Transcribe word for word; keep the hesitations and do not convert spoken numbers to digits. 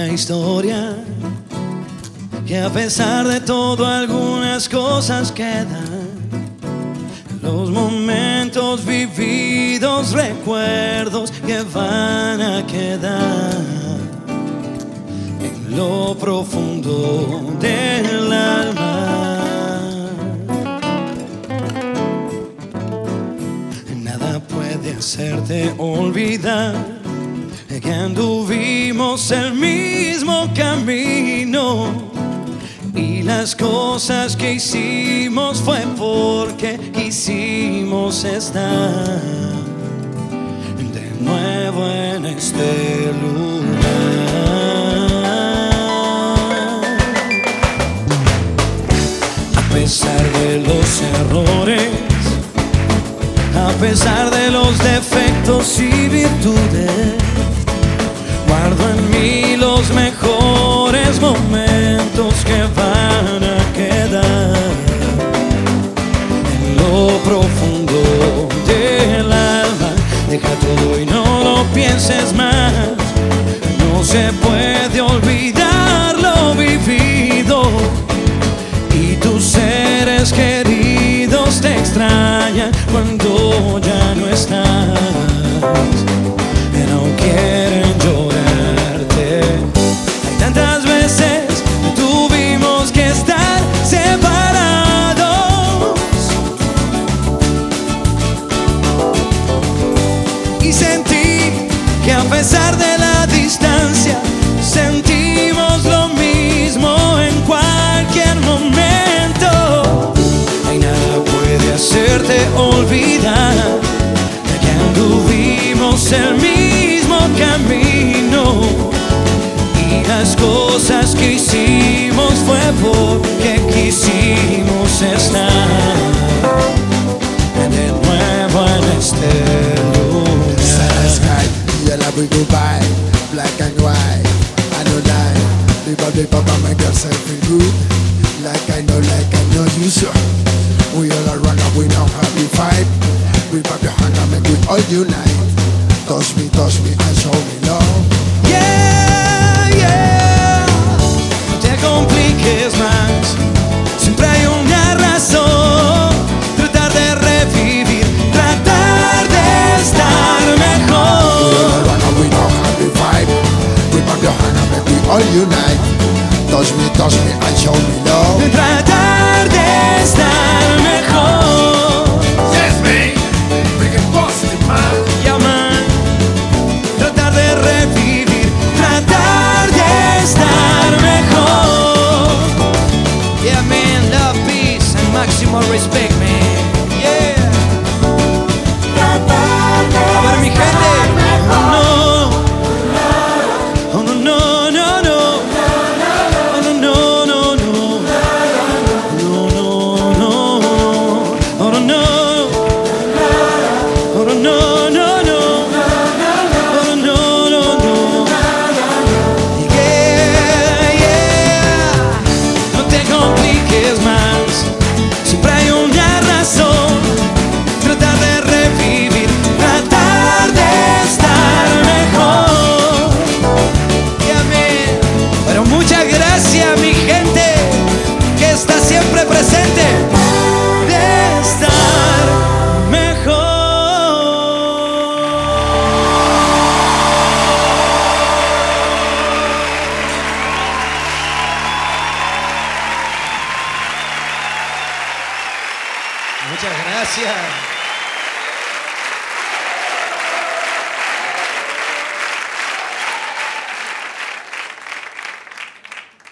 una historia que a pesar de todo algunas cosas quedan. Los momentos vividos, recuerdos que van a quedar en lo profundo del alma. Nada puede hacerte olvidar que anduvimos el mismo camino. Y las cosas que hicimos fue porque quisimos estar de nuevo en este lugar. A pesar de los errores, a pesar de los defectos y virtudes, guardo en mí los mejores momentos que van a quedar en lo profundo del alma. Deja todo y no lo pienses más. No se puede olvidar lo vivido, y tus seres queridos te extrañan cuando ya no estás. No quieren llorarte. Hay tantas veces que tuvimos que estar separados, y sentí que a pesar de la distancia sentimos lo mismo en cualquier momento. Ay, nada puede hacerte olvidar que anduvimos el mismo camino, y las cosas que hicimos fue porque quisimos estar de nuevo en este lugar. Sky, yellow we goodbye, black and white, I don't lie. Live up, live up and make yourself feel good. Like I know, like I know you so. We all around and we now happy vibe. Whip up your hand and make we all unite. Touch me, touch me and show me love. Yeah, yeah. No te compliques más. Siempre hay una razón. Tratar de revivir, tratar de estar mejor. We all around and we now happy vibe. Whip up your hand and make we all unite. Touch me, touch me and show me love. Tratar de estar mejor. Yes, me. Bring it positive, man. Yeah, man. Tratar de revivir, tratar de estar mejor. Yeah, man, love, peace and maximum respect, man. Yeah. A ver, mi gente. No. Oh, no, no, no, no. Oh, no, no, no, no. No, no, no. Oh, no, no. Oh, no, no, no, no. Oh, no, no, no. Yeah, yeah. No te compliques más. Siempre hay una razón. Tratar de revivir, tratar de estar mejor. Yeah, man. Pero muchas gracias, mi gente, que está siempre presente. De estar mejor. Muchas gracias.